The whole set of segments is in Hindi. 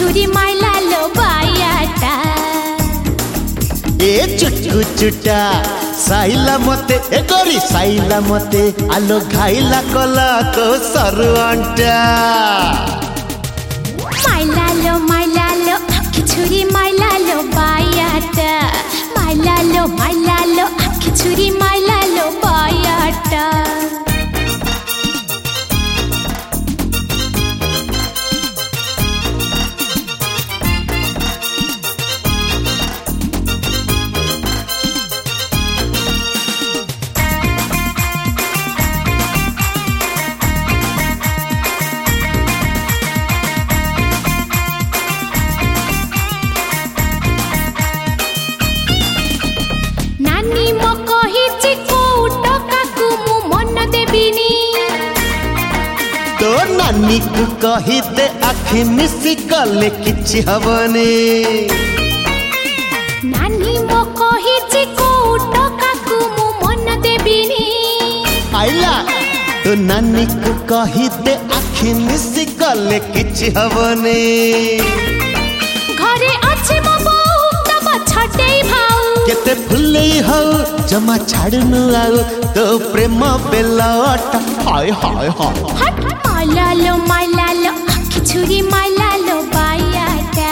छुरी माइला लो बायाटा ए चुटकु चुटा साइला मते ए गोरी साइला मते आलो घाइला कला तो सरवंटा माइला लो आखि छुरी माइला लो बायाटा माइला लो आखि छुरी माइला लो बायाटा तो नानी को कही दे आखि मिसी गले किछि हबने नानी मो कही जे कोटो काकू मु मन देबिनी आइला तो नानी को कही दे आखि मिसी गले किछि हबने घरे अछि मो बहू तब छटे भाऊ केते फुले हो जमा छाड़नु आउ तो प्रेम बेलट हाय हाय हाय हट माइला लो आखि छुरी माइला लो बायाटा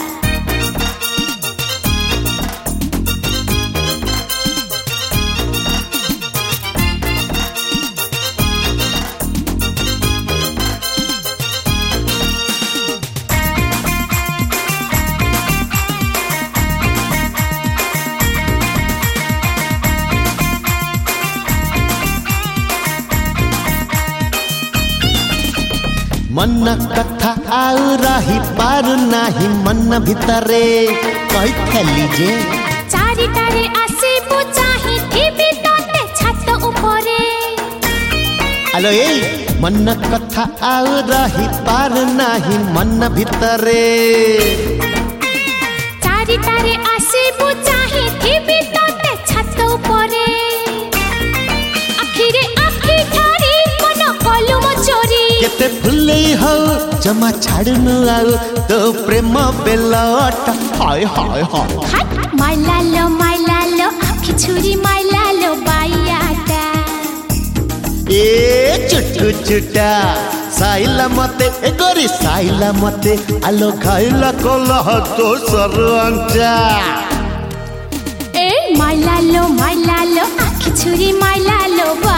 मन कथा आउ रही पारु नाही मन भितरे कहि खेली जे चारिटारे आसीबु चाहि थिबि तते छात उपरे हेलो ए मन कथा आउ रही पारु नाही मन भितरे चारिटारे आसीबु चाहि थिबि तते छात उपरे आखिरे आखि ठारी मन कलु मो चोरी केते फुले हो जमा छाड़नु आउ तो प्रेम बेलट हाय हाय हाय हट माइला लो आखि छुरी माइला लो बायाटा ए चुटकु चुटा साइला मते ए गोरी साइला मते आलो घाइला कलह तो सरवंटा ए माइला लो आखि छुरी माइला लो